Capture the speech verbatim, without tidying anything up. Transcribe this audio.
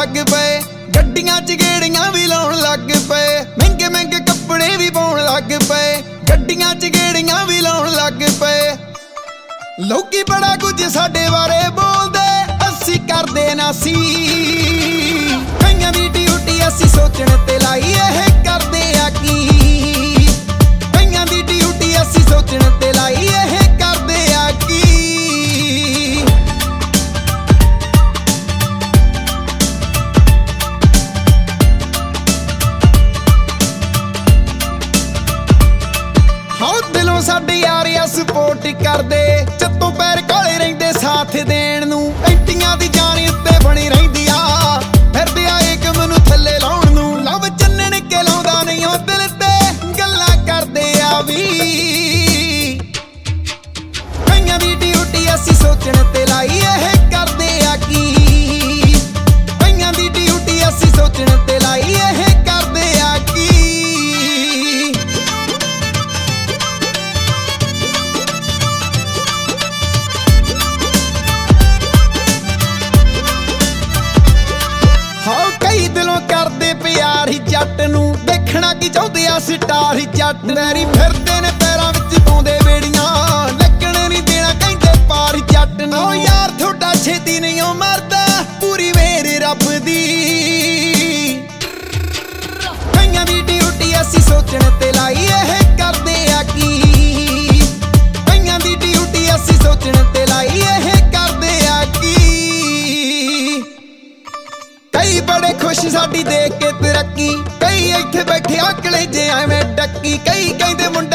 ਲੱਗ ਪਏ, ਗੱਡੀਆਂ ਚ ਗੇੜੀਆਂ ਵੀ ਲਾਉਣ ਲੱਗ ਪਏ, ਮਹਿੰਗੇ ਮਹਿੰਗੇ ਕੱਪੜੇ ਵੀ ਪਾਉਣ ਲੱਗ ਪਏ, ਗੱਡੀਆਂ ਚ ਗੇੜੀਆਂ ਵੀ ਲਾਉਣ ਲੱਗ ਪਏ। ਲੋਕੀ ਬੜਾ ਕੁਝ ਸਾਡੇ ਬਾਰੇ ਬੋਲਦੇ, ਅਸੀਂ ਕਰਦੇ ਨਾ ਸੀ। ਕਈਆਂ ਦੀ ਡਿਊਟੀ ਅਸੀਂ ਸੋਚਣ ਤੇ ਲਾਈ, ਇਹ ਕਰਦੇ ਆ ਕੀ। ਕਈਆਂ ਦੀ ਡਿਊਟੀ ਅਸੀਂ ਸੋਚਣ ਤੇ ਲਾਈ, ਇਹ ਕਰਦੇ ਆ ਕੀ। ਦਿਲੋਂ ਸਾਡੇ ਯਾਰ ਆ ਸਪੋਰਟ ਕਰਦੇ, ਚੱਤੋਂ ਪੈਰ ਕਾਲੇ ਰਹਿੰਦੇ ਸਾਥ ਦੇਣ ਨੂੰ। ਐਂਟੀਆਂ ਦੀ ਜਾਨ ਉੱਤੇ ਬਣੀ ਰਹਿੰਦੀ ਆ, ਫਿਰਦੇ ਆ ਇੱਕ ਮੈਨੂੰ ਥੱਲੇ ਲਾਉਣ ਨੂੰ। ਲਵ ਚੰਨਣ ਕੇ ਲਾਉਂਦਾ ਨਹੀਂ ਉਹ ਦਿਲ ਤੇ, ਗੱਲਾਂ ਕਰਦੇ ਆ ਵੀ। ਕਈਆਂ ਦੀ ਡਿਊਟੀ ਅਸੀਂ ਸੋਚਣ ਤੇ ਲਾਈ, ਇਹ ਕਰਦੇ ਆ ਕੀ। ਕਈਆਂ ਦੀ ਡਿਊਟੀ ਅਸੀਂ ਸੋਚਣ ਤੇ ਲਾਈ, ਇਹ ਕਰਦੇ ਆ ਕੀ। ਕਈ ਦਿਲੋਂ ਕਰਦੇ ਪਿਆਰ ਹੀ ਜੱਟ ਨੂੰ, ਦੇਖਣਾ ਕੀ ਚਾਹੁੰਦੇ ਆ ਸਟਾਰ ਹੀ ਜੱਟ। ਮੈਰੀ ਫਿਰਦੇ ਨੇ ਪੈਰਾਂ ਵਿੱਚ ਪਾਉਂਦੇ ਵੇੜੀਆਂ, ਲੱਗਣ ਨਹੀਂ ਦੇਣਾ ਕਹਿੰਦੇ ਪਾਰ ਜੱਟ ਨੂੰ। ਓ ਯਾਰ ਤੁਹਾਡਾ ਛੇਤੀ ਨਹੀਂ ਓ ਮਰਦਾ, ਪੂਰੀ ਮੇਰੀ ਰੱਬ ਦੀ। ਕਈਆਂ ਦੀ ਡਿਊਟੀ ਅਸੀਂ ਸੋਚਣ ਤੇ ਲਾਈ, ਇਹ ਕਰਦੇ ਆ ਕੀ। ਕਈਆਂ ਦੀ ਡਿਊਟੀ ਅਸੀਂ ਸੋਚਣ ਤੇ ਲਾਈ, ਇਹ ਕਰਦੇ ਆ ਕੀ। ਕਈ ਬੜੇ ਖੁਸ਼ ਸਾਡੀ ਦੇਖ ਕੇ ਤਰੱਕੀ, ਕਈ ਇੱਥੇ ਬੈਠੇ ਆਕਲੇ ਜੇ ਐਵੇਂ ਡੱਕੀ। ਕਈ ਕਹਿੰਦੇ ਮੁੰਡਾ